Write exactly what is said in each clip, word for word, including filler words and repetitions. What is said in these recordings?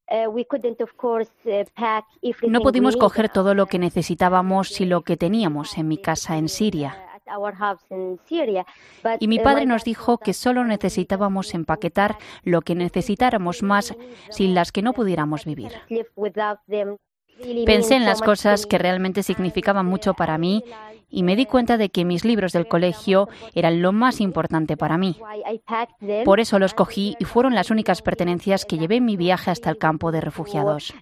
No pudimos coger todo lo que necesitábamos y lo que teníamos en mi casa en Siria. Y mi padre nos dijo que solo necesitábamos empaquetar lo que necesitáramos más sin las que no pudiéramos vivir. Pensé en las cosas que realmente significaban mucho para mí y me di cuenta de que mis libros del colegio eran lo más importante para mí. Por eso los cogí y fueron las únicas pertenencias que llevé en mi viaje hasta el campo de refugiados.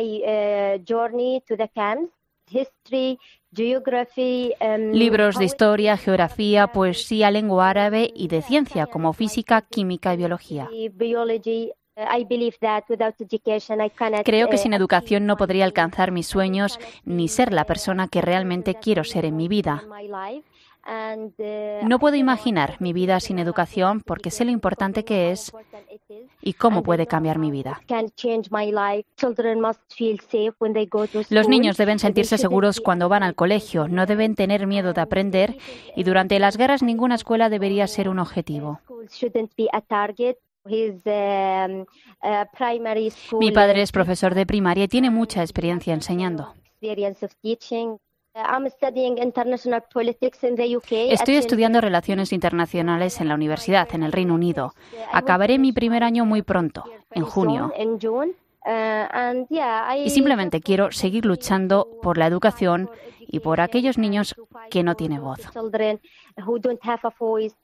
Libros de historia, geografía, poesía, lengua árabe y de ciencia como física, química y biología. Creo que sin educación no podría alcanzar mis sueños ni ser la persona que realmente quiero ser en mi vida. No puedo imaginar mi vida sin educación porque sé lo importante que es y cómo puede cambiar mi vida. Los niños deben sentirse seguros cuando van al colegio, no deben tener miedo de aprender y durante las guerras ninguna escuela debería ser un objetivo. Mi padre es profesor de primaria y tiene mucha experiencia enseñando. Estoy estudiando Relaciones Internacionales en la universidad, en el Reino Unido. Acabaré mi primer año muy pronto, en junio. Y simplemente quiero seguir luchando por la educación y por aquellos niños que no tienen voz.